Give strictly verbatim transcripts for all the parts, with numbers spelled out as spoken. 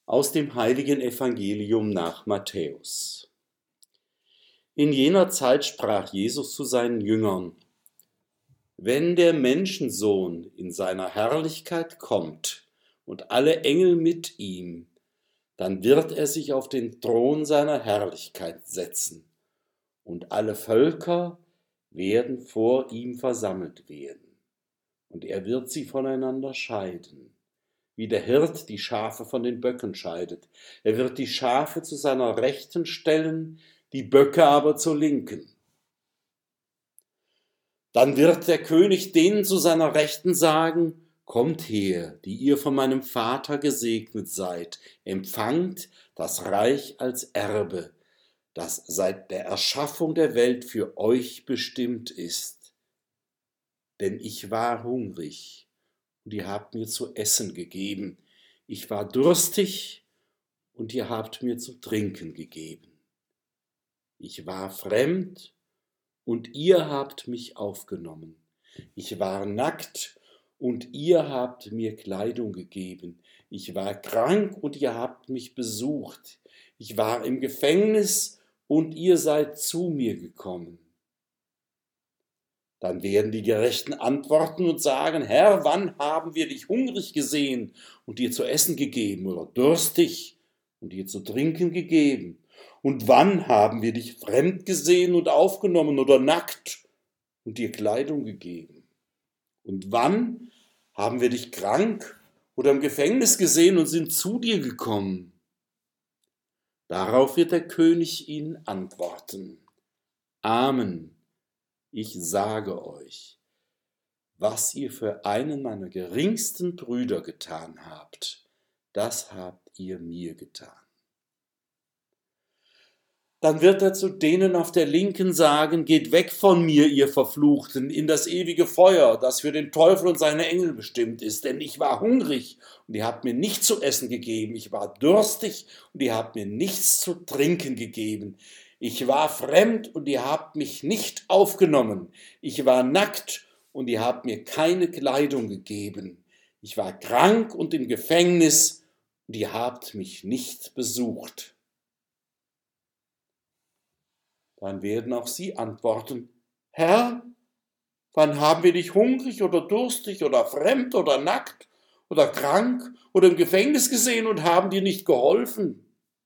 Aus dem heiligen Evangelium nach Matthäus. In jener Zeit sprach Jesus zu seinen Jüngern: Wenn der Menschensohn in seiner Herrlichkeit kommt und alle Engel mit ihm, dann wird er sich auf den Thron seiner Herrlichkeit setzen, und alle Völker werden vor ihm versammelt werden, und er wird sie voneinander scheiden, wie der Hirt die Schafe von den Böcken scheidet. Er wird die Schafe zu seiner Rechten stellen, die Böcke aber zur Linken. Dann wird der König denen zu seiner Rechten sagen: Kommt her, die ihr von meinem Vater gesegnet seid, empfangt das Reich als Erbe, das seit der Erschaffung der Welt für euch bestimmt ist. Denn ich war hungrig, und ihr habt mir zu essen gegeben. Ich war durstig, und ihr habt mir zu trinken gegeben. Ich war fremd, und ihr habt mich aufgenommen. Ich war nackt, und ihr habt mir Kleidung gegeben. Ich war krank, und ihr habt mich besucht. Ich war im Gefängnis, und ihr seid zu mir gekommen. Dann werden die Gerechten antworten und sagen: Herr, wann haben wir dich hungrig gesehen und dir zu essen gegeben, oder durstig und dir zu trinken gegeben? Und wann haben wir dich fremd gesehen und aufgenommen, oder nackt und dir Kleidung gegeben? Und wann haben wir dich krank oder im Gefängnis gesehen und sind zu dir gekommen? Darauf wird der König ihnen antworten: Amen. Ich sage euch, was ihr für einen meiner geringsten Brüder getan habt, das habt ihr mir getan. Dann wird er zu denen auf der Linken sagen: Geht weg von mir, ihr Verfluchten, in das ewige Feuer, das für den Teufel und seine Engel bestimmt ist. Denn ich war hungrig, und ihr habt mir nichts zu essen gegeben. Ich war durstig, und ihr habt mir nichts zu trinken gegeben. Ich war fremd, und ihr habt mich nicht aufgenommen. Ich war nackt, und ihr habt mir keine Kleidung gegeben. Ich war krank und im Gefängnis, und ihr habt mich nicht besucht. Dann werden auch sie antworten: Herr, wann haben wir dich hungrig oder durstig oder fremd oder nackt oder krank oder im Gefängnis gesehen und haben dir nicht geholfen?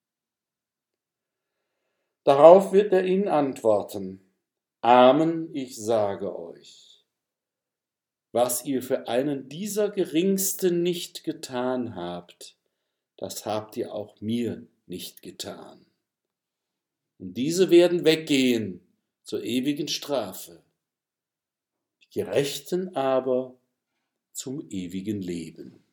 Darauf wird er ihnen antworten: Amen, ich sage euch, was ihr für einen dieser Geringsten nicht getan habt, das habt ihr auch mir nicht getan. Und diese werden weggehen zur ewigen Strafe, die Gerechten aber zum ewigen Leben.